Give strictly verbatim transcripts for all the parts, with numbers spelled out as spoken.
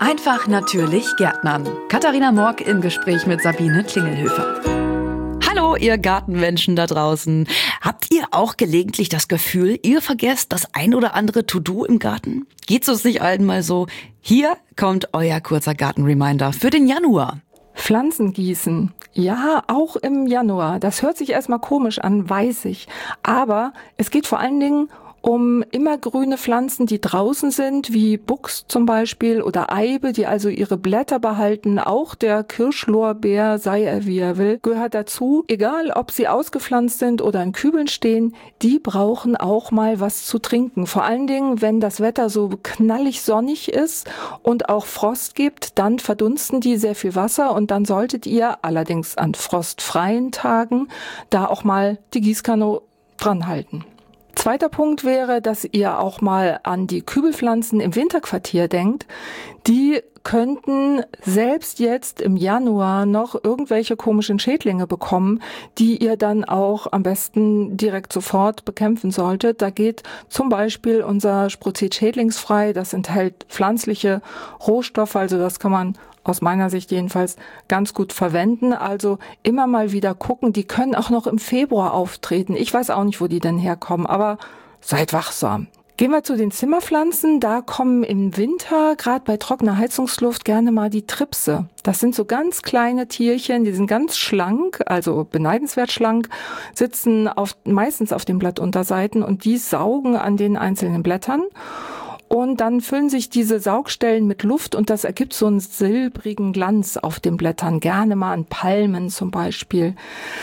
Einfach natürlich Gärtnern. Katharina Morck im Gespräch mit Sabine Klingelhöfer. Hallo, ihr Gartenmenschen da draußen. Habt ihr auch gelegentlich das Gefühl, ihr vergesst das ein oder andere To-Do im Garten? Geht's uns nicht allen mal so? Hier kommt euer kurzer Garten-Reminder für den Januar. Pflanzen gießen. Ja, auch im Januar. Das hört sich erstmal komisch an, weiß ich. Aber es geht vor allen Dingen um immergrüne Pflanzen, die draußen sind, wie Buchs zum Beispiel oder Eibe, die also ihre Blätter behalten. Auch der Kirschlorbeer, sei er wie er will, gehört dazu. Egal, ob sie ausgepflanzt sind oder in Kübeln stehen, die brauchen auch mal was zu trinken. Vor allen Dingen, wenn das Wetter so knallig sonnig ist und auch Frost gibt, dann verdunsten die sehr viel Wasser und dann solltet ihr allerdings an frostfreien Tagen da auch mal die Gießkanne dran halten. Zweiter Punkt wäre, dass ihr auch mal an die Kübelpflanzen im Winterquartier denkt. Die könnten selbst jetzt im Januar noch irgendwelche komischen Schädlinge bekommen, die ihr dann auch am besten direkt sofort bekämpfen solltet. Da geht zum Beispiel unser Sprozid schädlingsfrei. Das enthält pflanzliche Rohstoffe, also das kann man aus meiner Sicht jedenfalls ganz gut verwenden. Also immer mal wieder gucken. Die können auch noch im Februar auftreten. Ich weiß auch nicht, wo die denn herkommen, aber seid wachsam. Gehen wir zu den Zimmerpflanzen. Da kommen im Winter, gerade bei trockener Heizungsluft, gerne mal die Tripse. Das sind so ganz kleine Tierchen, die sind ganz schlank, also beneidenswert schlank, sitzen auf, meistens auf den Blattunterseiten und die saugen an den einzelnen Blättern. Und dann füllen sich diese Saugstellen mit Luft und das ergibt so einen silbrigen Glanz auf den Blättern, gerne mal an Palmen zum Beispiel.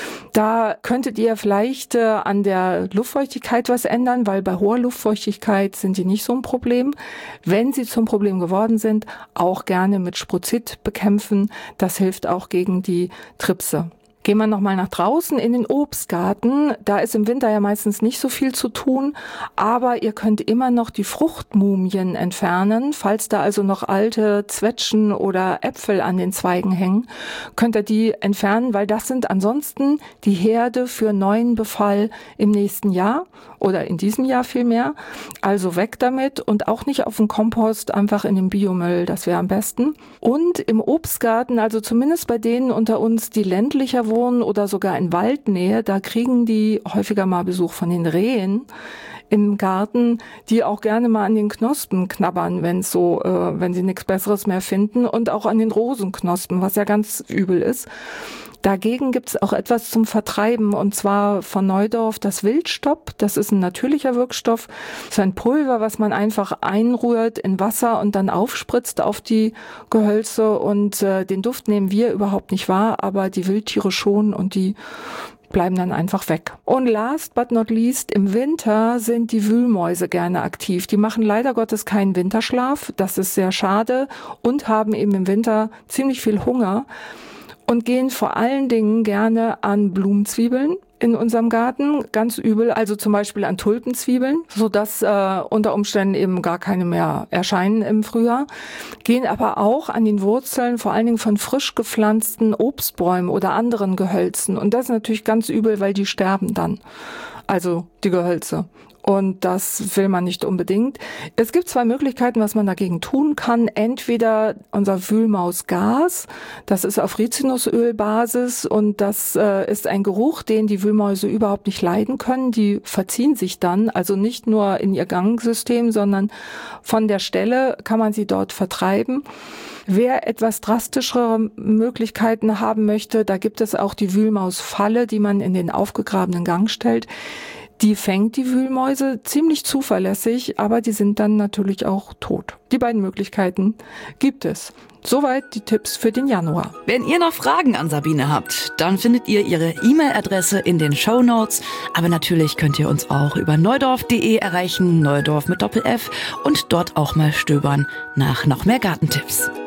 Da könntet ihr vielleicht äh, an der Luftfeuchtigkeit was ändern, weil bei hoher Luftfeuchtigkeit sind die nicht so ein Problem. Wenn sie zum Problem geworden sind, auch gerne mit Sprozid bekämpfen. Das hilft auch gegen die Tripse. Gehen wir nochmal nach draußen in den Obstgarten. Da ist im Winter ja meistens nicht so viel zu tun, aber ihr könnt immer noch die Fruchtmumien entfernen. Falls da also noch alte Zwetschgen oder Äpfel an den Zweigen hängen, könnt ihr die entfernen, weil das sind ansonsten die Herde für neuen Befall im nächsten Jahr oder in diesem Jahr vielmehr. Also weg damit und auch nicht auf den Kompost, einfach in den Biomüll, das wäre am besten. Und im Obstgarten, also zumindest bei denen unter uns, die ländlicher wohnen oder sogar in Waldnähe, da kriegen die häufiger mal Besuch von den Rehen im Garten, die auch gerne mal an den Knospen knabbern, wenn so, äh, wenn sie nichts Besseres mehr finden, und auch an den Rosenknospen, was ja ganz übel ist. Dagegen gibt es auch etwas zum Vertreiben, und zwar von Neudorf das Wildstopp. Das ist ein natürlicher Wirkstoff. Das ist ein Pulver, was man einfach einrührt in Wasser und dann aufspritzt auf die Gehölze. Und äh, den Duft nehmen wir überhaupt nicht wahr, aber die Wildtiere schon, und die bleiben dann einfach weg. Und last but not least, im Winter sind die Wühlmäuse gerne aktiv. Die machen leider Gottes keinen Winterschlaf. Das ist sehr schade und haben eben im Winter ziemlich viel Hunger. Und gehen vor allen Dingen gerne an Blumenzwiebeln in unserem Garten, ganz übel, also zum Beispiel an Tulpenzwiebeln, sodass äh, unter Umständen eben gar keine mehr erscheinen im Frühjahr. Gehen aber auch an den Wurzeln, vor allen Dingen von frisch gepflanzten Obstbäumen oder anderen Gehölzen. Und das ist natürlich ganz übel, weil die sterben dann, also die Gehölze. Und das will man nicht unbedingt. Es gibt zwei Möglichkeiten, was man dagegen tun kann. Entweder unser Wühlmausgas, das ist auf Rizinusölbasis und das äh, ist ein Geruch, den die Wühlmäuse überhaupt nicht leiden können. Die verziehen sich dann, also nicht nur in ihr Gangsystem, sondern von der Stelle kann man sie dort vertreiben. Wer etwas drastischere Möglichkeiten haben möchte, da gibt es auch die Wühlmausfalle, die man in den aufgegrabenen Gang stellt. Die fängt die Wühlmäuse ziemlich zuverlässig, aber die sind dann natürlich auch tot. Die beiden Möglichkeiten gibt es. Soweit die Tipps für den Januar. Wenn ihr noch Fragen an Sabine habt, dann findet ihr ihre E-Mail-Adresse in den Shownotes. Aber natürlich könnt ihr uns auch über neudorf punkt de erreichen, Neudorf mit Doppel-F, und dort auch mal stöbern nach noch mehr Gartentipps.